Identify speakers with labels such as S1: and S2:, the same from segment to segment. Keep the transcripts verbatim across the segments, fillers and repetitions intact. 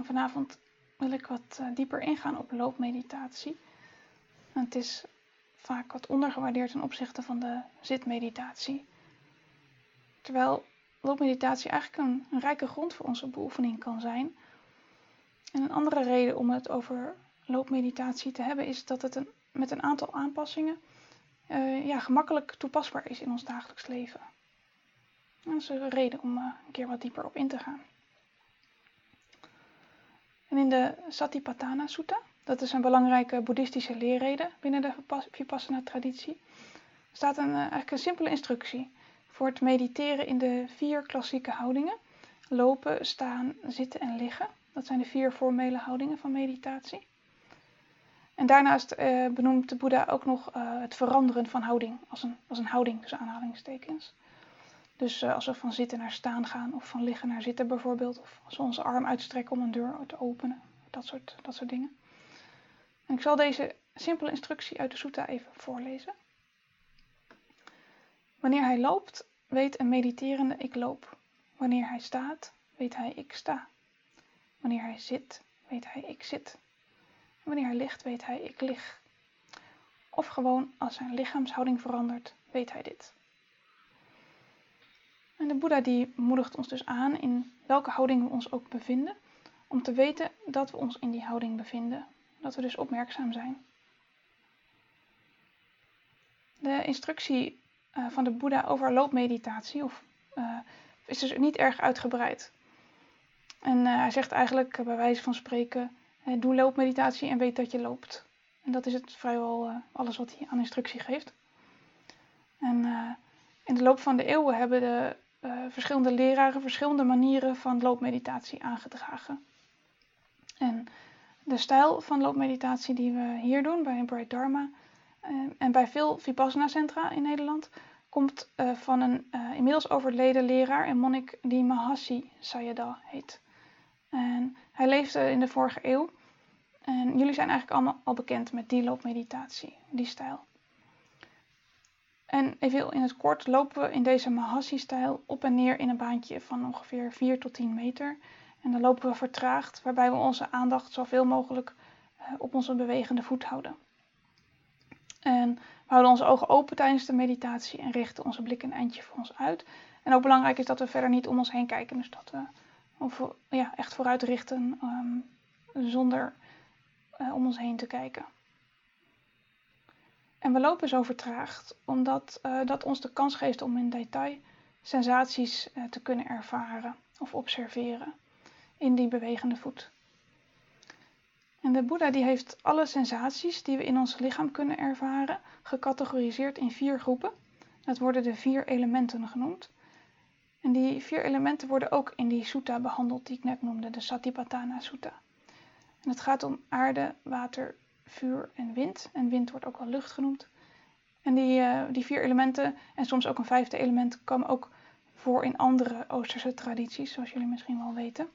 S1: vanavond wil ik wat uh, dieper ingaan op loopmeditatie. En het is vaak wat ondergewaardeerd ten opzichte van de zitmeditatie. Terwijl loopmeditatie eigenlijk een, een rijke grond voor onze beoefening kan zijn. En een andere reden om het over loopmeditatie te hebben is dat het een, met een aantal aanpassingen uh, ja, gemakkelijk toepasbaar is in ons dagelijks leven. En dat is een reden om uh, een keer wat dieper op in te gaan. En in de Satipatthana Sutta, dat is een belangrijke boeddhistische leerrede binnen de Vipassana-traditie, staat een, uh, eigenlijk een simpele instructie voor het mediteren in de vier klassieke houdingen. Lopen, staan, zitten en liggen. Dat zijn de vier formele houdingen van meditatie. En daarnaast uh, benoemt de Boeddha ook nog uh, het veranderen van houding als een, als een houding, tussen aanhalingstekens. Dus uh, als we van zitten naar staan gaan of van liggen naar zitten bijvoorbeeld. Of als we onze arm uitstrekken om een deur te openen. Dat soort, dat soort dingen. En ik zal deze simpele instructie uit de Sutta even voorlezen. Wanneer hij loopt, weet een mediterende ik loop. Wanneer hij staat, weet hij ik sta. Wanneer hij zit, weet hij ik zit. Wanneer hij ligt, weet hij ik lig. Of gewoon als zijn lichaamshouding verandert, weet hij dit. En de Boeddha die moedigt ons dus aan in welke houding we ons ook bevinden, om te weten dat we ons in die houding bevinden. Dat we dus opmerkzaam zijn. De instructie uh, van de Boeddha over loopmeditatie of, uh, is dus niet erg uitgebreid. En uh, hij zegt eigenlijk uh, bij wijze van spreken, uh, doe loopmeditatie en weet dat je loopt. En dat is het vrijwel uh, alles wat hij aan instructie geeft. En uh, in de loop van de eeuwen hebben de uh, verschillende leraren verschillende manieren van loopmeditatie aangedragen. En de stijl van loopmeditatie die we hier doen bij Bright Dharma uh, en bij veel Vipassana centra in Nederland komt uh, van een uh, inmiddels overleden leraar en monnik die Mahasi Sayadaw heet. En hij leefde in de vorige eeuw en jullie zijn eigenlijk allemaal al bekend met die loopmeditatie, die stijl. En even in het kort lopen we in deze Mahasi-stijl op en neer in een baantje van ongeveer vier tot tien meter. En dan lopen we vertraagd, waarbij we onze aandacht zoveel mogelijk op onze bewegende voet houden. En we houden onze ogen open tijdens de meditatie en richten onze blik een eindje voor ons uit. En ook belangrijk is dat we verder niet om ons heen kijken, dus dat we of, ja, echt vooruit richten um, zonder uh, om ons heen te kijken. En we lopen zo vertraagd, omdat uh, dat ons de kans geeft om in detail sensaties uh, te kunnen ervaren of observeren in die bewegende voet. En de Boeddha die heeft alle sensaties die we in ons lichaam kunnen ervaren gecategoriseerd in vier groepen. Dat worden de vier elementen genoemd. En die vier elementen worden ook in die sutta behandeld die ik net noemde, de Satipatthana Sutta. En het gaat om aarde, water, vuur en wind. En wind wordt ook wel lucht genoemd. En die, uh, die vier elementen en soms ook een vijfde element komen ook voor in andere Oosterse tradities, zoals jullie misschien wel weten.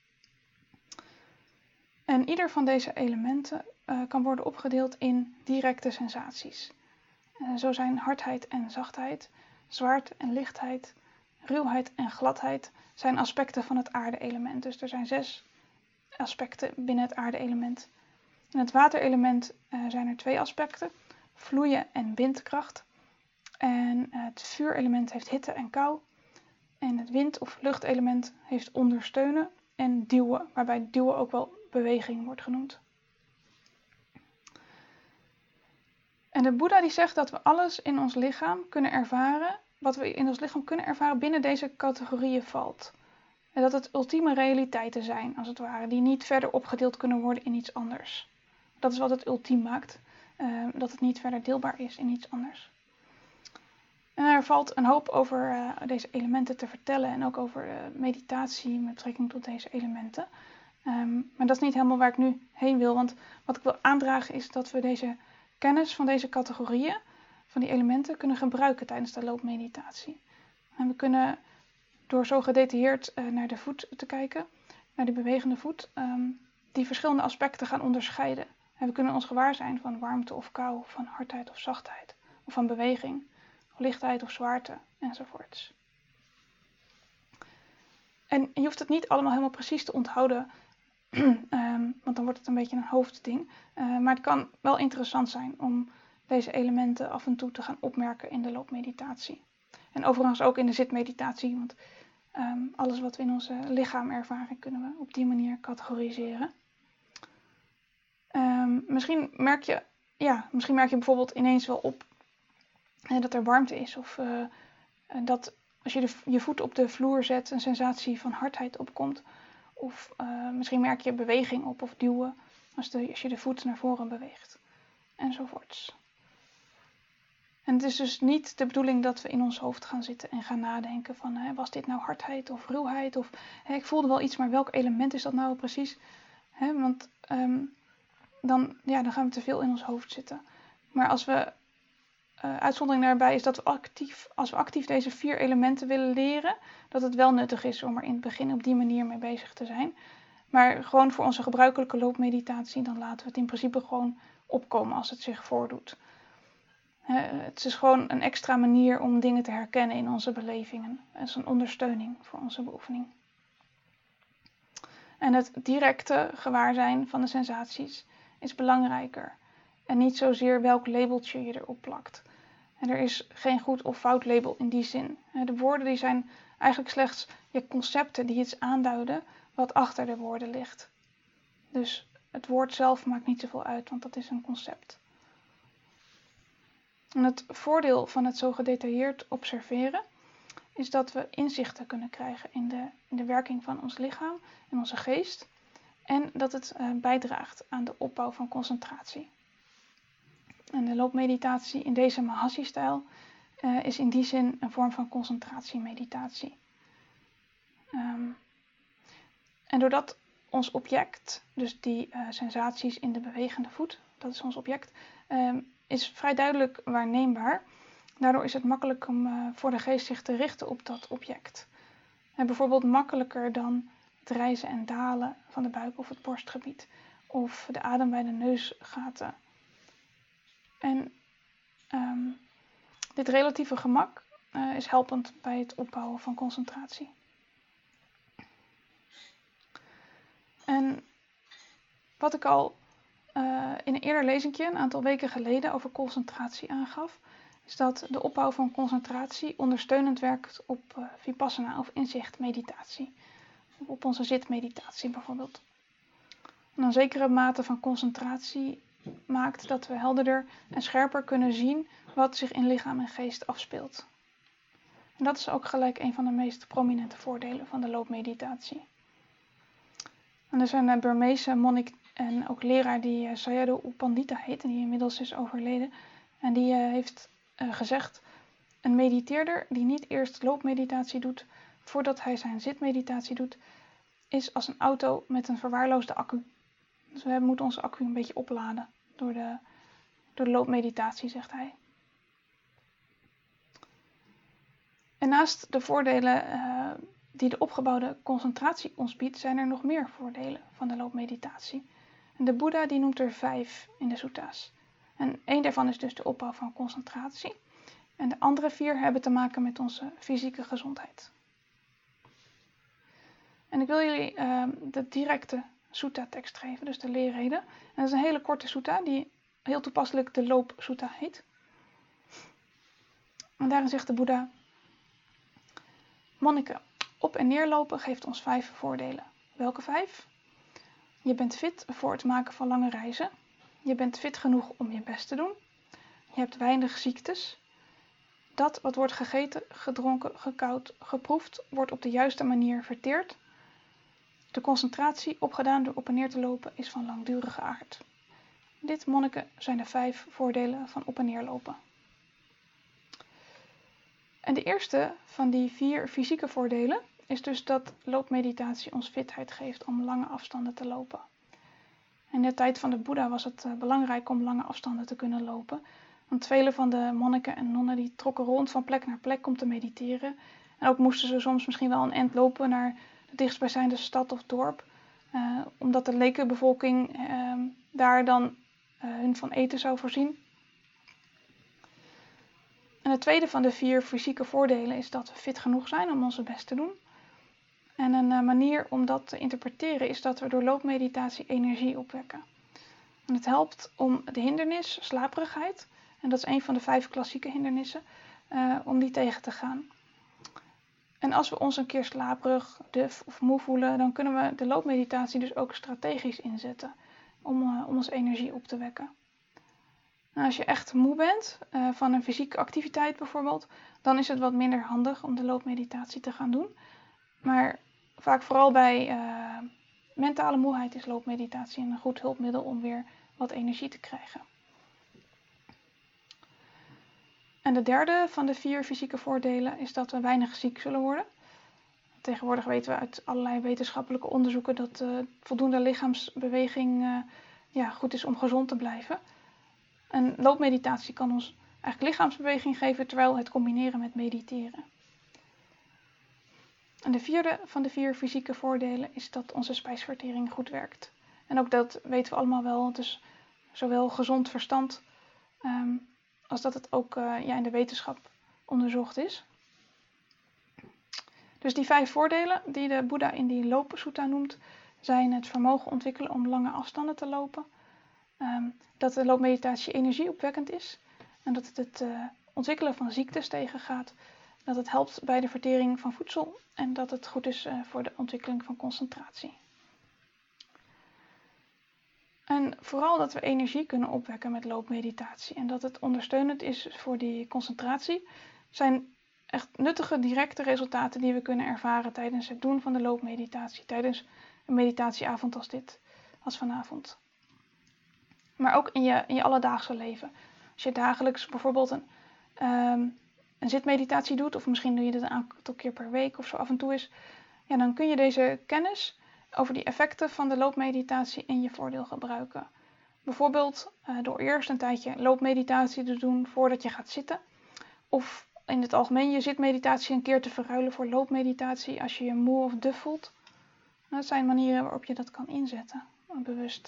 S1: En ieder van deze elementen uh, kan worden opgedeeld in directe sensaties. Uh, zo zijn hardheid en zachtheid, zwaarte en lichtheid, ruwheid en gladheid zijn aspecten van het aarde-element. Dus er zijn zes aspecten binnen het aarde-element. In het waterelement uh, zijn er twee aspecten, vloeien en windkracht. En uh, het vuurelement heeft hitte en kou. En het wind- of luchtelement heeft ondersteunen en duwen, waarbij duwen ook wel beweging wordt genoemd. En de Boeddha die zegt dat we alles in ons lichaam kunnen ervaren, wat we in ons lichaam kunnen ervaren binnen deze categorieën valt. En dat het ultieme realiteiten zijn, als het ware, die niet verder opgedeeld kunnen worden in iets anders. Dat is wat het ultiem maakt, uh, dat het niet verder deelbaar is in iets anders. En er valt een hoop over uh, deze elementen te vertellen en ook over uh, meditatie met betrekking tot deze elementen. Um, maar dat is niet helemaal waar ik nu heen wil, want wat ik wil aandragen is dat we deze kennis van deze categorieën, van die elementen, kunnen gebruiken tijdens de loopmeditatie. En we kunnen door zo gedetailleerd uh, naar de voet te kijken, naar die bewegende voet, um, die verschillende aspecten gaan onderscheiden. En we kunnen ons gewaar zijn van warmte of kou, van hardheid of zachtheid, of van beweging, of lichtheid of zwaarte, enzovoorts. En je hoeft het niet allemaal helemaal precies te onthouden um, want dan wordt het een beetje een hoofdding. Uh, maar het kan wel interessant zijn om deze elementen af en toe te gaan opmerken in de loopmeditatie. En overigens ook in de zitmeditatie, want um, alles wat we in onze lichaam ervaren kunnen we op die manier categoriseren. Um, misschien merk je, ja, misschien merk je bijvoorbeeld ineens wel op uh, dat er warmte is. Of uh, dat als je de, je voet op de vloer zet een sensatie van hardheid opkomt. Of uh, misschien merk je beweging op of duwen als, de, als je de voet naar voren beweegt. Enzovoorts. En het is dus niet de bedoeling dat we in ons hoofd gaan zitten en gaan nadenken van hè, was dit nou hardheid of ruwheid? Of hè, ik voelde wel iets, maar welk element is dat nou precies? Hè, want um, dan, ja, dan gaan we te veel in ons hoofd zitten. Maar als we, uh, uitzondering daarbij is dat we actief, als we actief deze vier elementen willen leren, dat het wel nuttig is om er in het begin op die manier mee bezig te zijn. Maar gewoon voor onze gebruikelijke loopmeditatie, dan laten we het in principe gewoon opkomen als het zich voordoet. Uh, het is gewoon een extra manier om dingen te herkennen in onze belevingen. Het is een ondersteuning voor onze beoefening. En het directe gewaarzijn van de sensaties is belangrijker. En niet zozeer welk labeltje je erop plakt. En er is geen goed of fout label in die zin. De woorden die zijn eigenlijk slechts ja, concepten die iets aanduiden wat achter de woorden ligt. Dus het woord zelf maakt niet zoveel uit, want dat is een concept. En het voordeel van het zo gedetailleerd observeren is dat we inzichten kunnen krijgen in de, in de werking van ons lichaam en onze geest. En dat het uh, bijdraagt aan de opbouw van concentratie. En de loopmeditatie in deze Mahasi-stijl uh, is in die zin een vorm van concentratiemeditatie. Um, en doordat ons object, dus die uh, sensaties in de bewegende voet, dat is ons object, um, is vrij duidelijk waarneembaar. Daardoor is het makkelijk om uh, voor de geest zich te richten op dat object. En bijvoorbeeld makkelijker dan het rijzen en dalen van de buik of het borstgebied. Of de adem bij de neusgaten. En um, dit relatieve gemak uh, is helpend bij het opbouwen van concentratie. En wat ik al uh, in een eerder lezingje, een aantal weken geleden, over concentratie aangaf, is dat de opbouw van concentratie ondersteunend werkt op uh, vipassana of inzichtmeditatie. Op onze zitmeditatie bijvoorbeeld. En een zekere mate van concentratie maakt dat we helderder en scherper kunnen zien wat zich in lichaam en geest afspeelt. En dat is ook gelijk een van de meest prominente voordelen van de loopmeditatie. En er is een Burmeese monnik en ook leraar die uh, Sayadaw U Pandita heet en die inmiddels is overleden. En die uh, heeft uh, gezegd, een mediteerder die niet eerst loopmeditatie doet voordat hij zijn zitmeditatie doet, is als een auto met een verwaarloosde accu. Dus we moeten onze accu een beetje opladen door de, door de loopmeditatie, zegt hij. En naast de voordelen uh, die de opgebouwde concentratie ons biedt, zijn er nog meer voordelen van de loopmeditatie. En de Boeddha die noemt er vijf in de Suttas. En één daarvan is dus de opbouw van concentratie. En de andere vier hebben te maken met onze fysieke gezondheid. En ik wil jullie uh, de directe sutta-tekst geven, dus de leerreden. En dat is een hele korte sutta die heel toepasselijk de loop-sutta heet. En daarin zegt de Boeddha: monniken, op- en neerlopen geeft ons vijf voordelen. Welke vijf? Je bent fit voor het maken van lange reizen. Je bent fit genoeg om je best te doen. Je hebt weinig ziektes. Dat wat wordt gegeten, gedronken, gekauwd, geproefd, wordt op de juiste manier verteerd. De concentratie, opgedaan door op en neer te lopen, is van langdurige aard. Dit, monniken, zijn de vijf voordelen van op en neer lopen. En de eerste van die vier fysieke voordelen is dus dat loopmeditatie ons fitheid geeft om lange afstanden te lopen. In de tijd van de Boeddha was het uh, belangrijk om lange afstanden te kunnen lopen. Want vele van de monniken en nonnen die trokken rond van plek naar plek om te mediteren. En ook moesten ze soms misschien wel een eind lopen naar de dichtstbijzijnde stad of dorp. Uh, omdat de lekenbevolking uh, daar dan uh, hun van eten zou voorzien. En het tweede van de vier fysieke voordelen is dat we fit genoeg zijn om onze best te doen. En een uh, manier om dat te interpreteren is dat we door loopmeditatie energie opwekken. En het helpt om de hindernis, slaperigheid, en dat is een van de vijf klassieke hindernissen, uh, om die tegen te gaan. En als we ons een keer slaperig, duf of moe voelen, dan kunnen we de loopmeditatie dus ook strategisch inzetten om, uh, om onze energie op te wekken. Nou, als je echt moe bent, uh, van een fysieke activiteit bijvoorbeeld, dan is het wat minder handig om de loopmeditatie te gaan doen. Maar vaak vooral bij uh, mentale moeheid is loopmeditatie een goed hulpmiddel om weer wat energie te krijgen. En de derde van de vier fysieke voordelen is dat we weinig ziek zullen worden. Tegenwoordig weten we uit allerlei wetenschappelijke onderzoeken dat uh, voldoende lichaamsbeweging uh, ja, goed is om gezond te blijven. En loopmeditatie kan ons eigenlijk lichaamsbeweging geven terwijl we het combineren met mediteren. En de vierde van de vier fysieke voordelen is dat onze spijsvertering goed werkt. En ook dat weten we allemaal wel. Het is zowel gezond verstand um, als dat het ook uh, ja, in de wetenschap onderzocht is. Dus die vijf voordelen die de Boeddha in die loopsutta noemt, zijn het vermogen ontwikkelen om lange afstanden te lopen. Um, dat de loopmeditatie energieopwekkend is. En dat het het uh, ontwikkelen van ziektes tegengaat. Dat het helpt bij de vertering van voedsel. En dat het goed is uh, voor de ontwikkeling van concentratie. En vooral dat we energie kunnen opwekken met loopmeditatie. En dat het ondersteunend is voor die concentratie. Zijn echt nuttige directe resultaten die we kunnen ervaren tijdens het doen van de loopmeditatie. Tijdens een meditatieavond als dit, als vanavond. Maar ook in je, in je alledaagse leven. Als je dagelijks bijvoorbeeld een, um, een zitmeditatie doet, of misschien doe je dit een aantal keer per week of zo af en toe is, ja, dan kun je deze kennis over die effecten van de loopmeditatie in je voordeel gebruiken. Bijvoorbeeld uh, door eerst een tijdje loopmeditatie te doen voordat je gaat zitten. Of in het algemeen je zitmeditatie een keer te verruilen voor loopmeditatie als je je moe of duf voelt. Dat zijn manieren waarop je dat kan inzetten, bewust.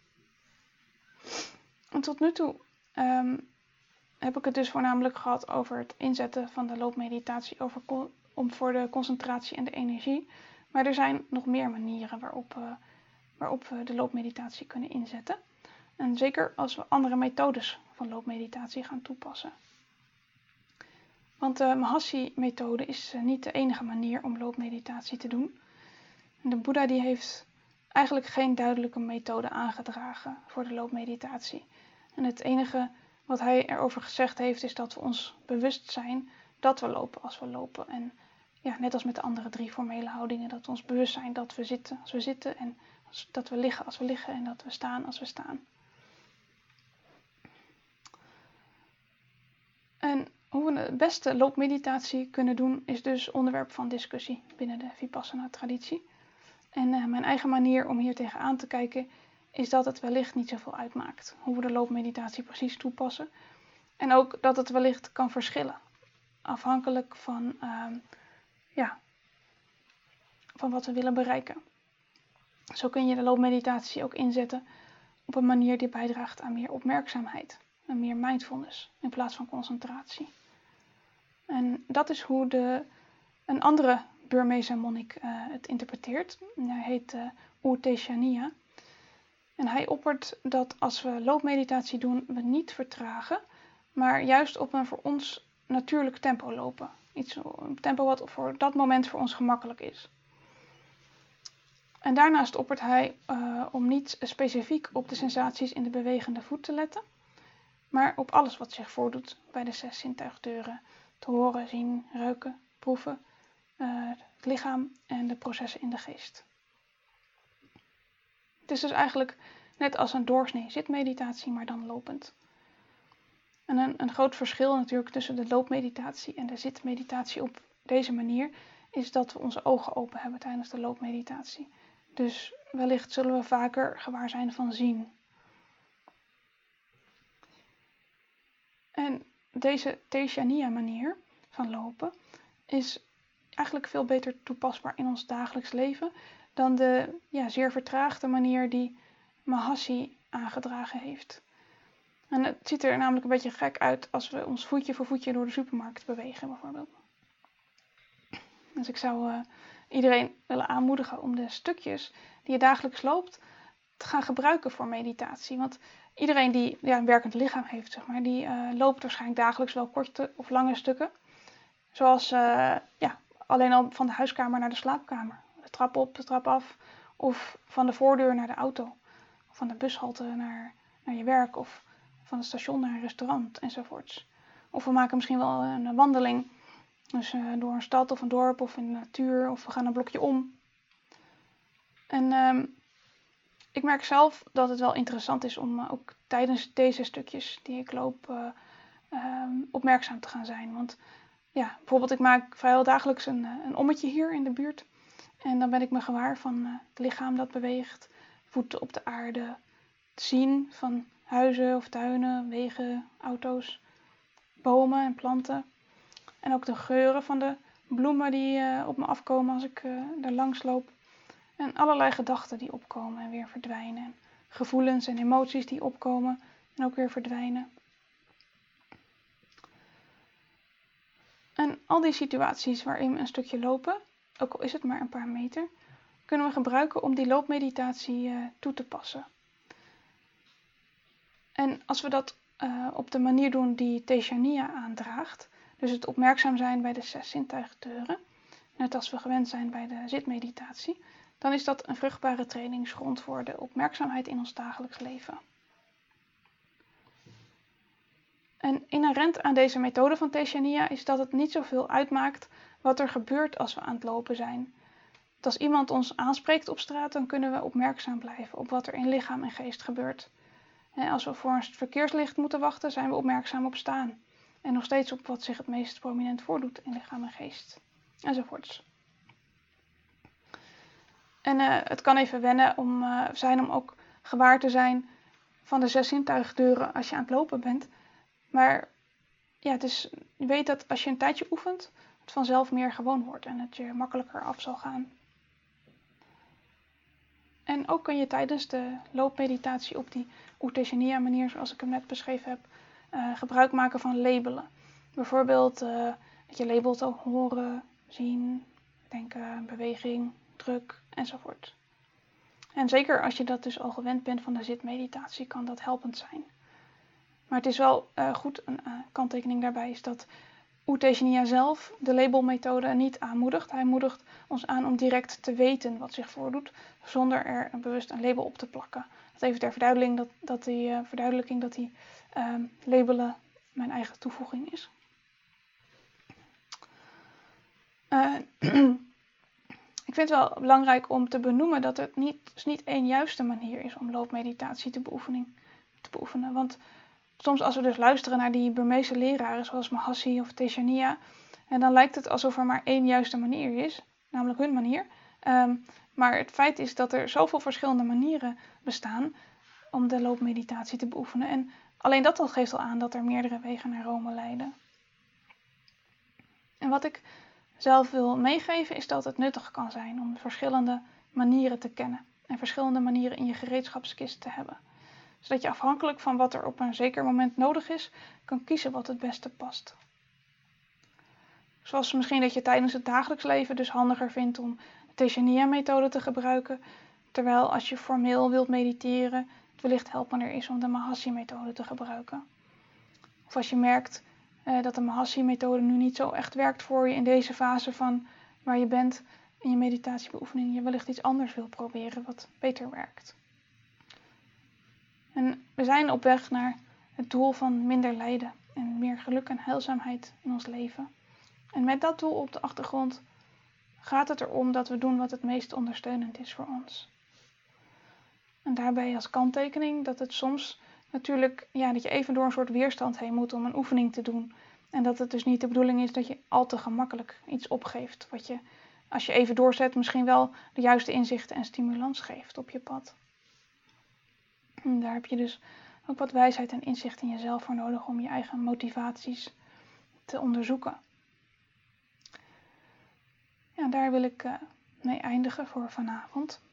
S1: En tot nu toe um, heb ik het dus voornamelijk gehad over het inzetten van de loopmeditatie over co- om voor de concentratie en de energie. Maar er zijn nog meer manieren waarop, uh, waarop we de loopmeditatie kunnen inzetten. En zeker als we andere methodes van loopmeditatie gaan toepassen. Want de Mahasi-methode is uh, niet de enige manier om loopmeditatie te doen. De Boeddha die heeft eigenlijk geen duidelijke methode aangedragen voor de loopmeditatie. En het enige wat hij erover gezegd heeft is dat we ons bewust zijn dat we lopen als we lopen. En ja, net als met de andere drie formele houdingen, dat we ons bewust zijn dat we zitten als we zitten en dat we liggen als we liggen en dat we staan als we staan. En hoe we het beste loopmeditatie kunnen doen is dus onderwerp van discussie binnen de Vipassana-traditie. En uh, mijn eigen manier om hier tegenaan te kijken is dat het wellicht niet zoveel uitmaakt hoe we de loopmeditatie precies toepassen. En ook dat het wellicht kan verschillen, afhankelijk van, uh, ja, van wat we willen bereiken. Zo kun je de loopmeditatie ook inzetten op een manier die bijdraagt aan meer opmerkzaamheid en meer mindfulness in plaats van concentratie. En dat is hoe de, een andere Burmeese monnik uh, het interpreteert. Hij heet uh, U Tejaniya. En hij oppert dat als we loopmeditatie doen, we niet vertragen, maar juist op een voor ons natuurlijk tempo lopen. Iets, een tempo wat voor dat moment voor ons gemakkelijk is. En daarnaast oppert hij uh, om niet specifiek op de sensaties in de bewegende voet te letten, maar op alles wat zich voordoet bij de zes zintuigdeuren. Te horen, zien, ruiken, proeven, uh, het lichaam en de processen in de geest. Het is dus eigenlijk net als een doorsnee zitmeditatie, maar dan lopend. En een, een groot verschil natuurlijk tussen de loopmeditatie en de zitmeditatie op deze manier is dat we onze ogen open hebben tijdens de loopmeditatie. Dus wellicht zullen we vaker gewaar zijn van zien. En deze Tejaniya manier van lopen is eigenlijk veel beter toepasbaar in ons dagelijks leven dan de ja, zeer vertraagde manier die Mahasi aangedragen heeft. En het ziet er namelijk een beetje gek uit als we ons voetje voor voetje door de supermarkt bewegen bijvoorbeeld. Dus ik zou uh, iedereen willen aanmoedigen om de stukjes die je dagelijks loopt te gaan gebruiken voor meditatie. Want iedereen die ja, een werkend lichaam heeft, zeg maar, die uh, loopt waarschijnlijk dagelijks wel korte of lange stukken. Zoals uh, ja, alleen al van de huiskamer naar de slaapkamer. De trap op, de trap af. Of van de voordeur naar de auto. Of van de bushalte naar, naar je werk. Of van het station naar een restaurant enzovoorts. Of we maken misschien wel een wandeling. Dus uh, door een stad of een dorp of in de natuur. Of we gaan een blokje om. En um, ik merk zelf dat het wel interessant is om uh, ook tijdens deze stukjes die ik loop uh, um, opmerkzaam te gaan zijn. Want ja, bijvoorbeeld ik maak vrijwel dagelijks een, een ommetje hier in de buurt. En dan ben ik me gewaar van uh, het lichaam dat beweegt. Voeten op de aarde. Het zien van huizen of tuinen, wegen, auto's, bomen en planten. En ook de geuren van de bloemen die uh, op me afkomen als ik uh, er langs loop. En allerlei gedachten die opkomen en weer verdwijnen. En gevoelens en emoties die opkomen en ook weer verdwijnen. En al die situaties waarin we een stukje lopen, ook al is het maar een paar meter, kunnen we gebruiken om die loopmeditatie uh, toe te passen. En als we dat uh, op de manier doen die Tejaniya aandraagt, dus het opmerkzaam zijn bij de zes zintuigdeuren, net als we gewend zijn bij de zitmeditatie, dan is dat een vruchtbare trainingsgrond voor de opmerkzaamheid in ons dagelijks leven. En inherent aan deze methode van Tejaniya is dat het niet zoveel uitmaakt wat er gebeurt als we aan het lopen zijn. Dat als iemand ons aanspreekt op straat, dan kunnen we opmerkzaam blijven op wat er in lichaam en geest gebeurt. En als we voor een verkeerslicht moeten wachten, zijn we opmerkzaam op staan. En nog steeds op wat zich het meest prominent voordoet in lichaam en geest. Enzovoorts. En uh, het kan even wennen om, uh, zijn om ook gewaar te zijn van de zes zintuigdeuren als je aan het lopen bent. Maar ja, het is, je weet dat als je een tijdje oefent, het vanzelf meer gewoon wordt en het je makkelijker af zal gaan. En ook kun je tijdens de loopmeditatie op die Tejaniya manier, zoals ik hem net beschreven heb, uh, gebruik maken van labelen. Bijvoorbeeld uh, dat je labelt al horen, zien, denken, beweging, druk enzovoort. En zeker als je dat dus al gewend bent van de zitmeditatie, kan dat helpend zijn. Maar het is wel uh, goed, een uh, kanttekening daarbij is dat Tejaniya zelf de labelmethode niet aanmoedigt. Hij moedigt ons aan om direct te weten wat zich voordoet, zonder er bewust een label op te plakken. Dat even ter verduidelijking dat, dat die, uh, verduidelijking dat die uh, labelen mijn eigen toevoeging is. Uh, ik vind het wel belangrijk om te benoemen dat het niet, dus niet één juiste manier is om loopmeditatie te beoefenen. Te beoefenen. Want soms als we dus luisteren naar die Burmeese leraren zoals Mahasi of Tejaniya, en dan lijkt het alsof er maar één juiste manier is, namelijk hun manier. Um, maar het feit is dat er zoveel verschillende manieren bestaan om de loopmeditatie te beoefenen. En alleen dat al geeft al aan dat er meerdere wegen naar Rome leiden. En wat ik zelf wil meegeven is dat het nuttig kan zijn om verschillende manieren te kennen en verschillende manieren in je gereedschapskist te hebben. Zodat je afhankelijk van wat er op een zeker moment nodig is, kan kiezen wat het beste past. Zoals misschien dat je tijdens het dagelijks leven dus handiger vindt om de Tejaniya-methode te gebruiken, terwijl als je formeel wilt mediteren, het wellicht helpender is om de Mahasi-methode te gebruiken. Of als je merkt uh, dat de Mahasi-methode nu niet zo echt werkt voor je in deze fase van waar je bent in je meditatiebeoefening, je wellicht iets anders wil proberen wat beter werkt. En we zijn op weg naar het doel van minder lijden en meer geluk en heilzaamheid in ons leven. En met dat doel op de achtergrond gaat het erom dat we doen wat het meest ondersteunend is voor ons. En daarbij als kanttekening dat het soms natuurlijk, ja, dat je even door een soort weerstand heen moet om een oefening te doen. En dat het dus niet de bedoeling is dat je al te gemakkelijk iets opgeeft. Wat je, als je even doorzet, misschien wel de juiste inzichten en stimulans geeft op je pad. En daar heb je dus ook wat wijsheid en inzicht in jezelf voor nodig om je eigen motivaties te onderzoeken. Ja, daar wil ik uh, mee eindigen voor vanavond.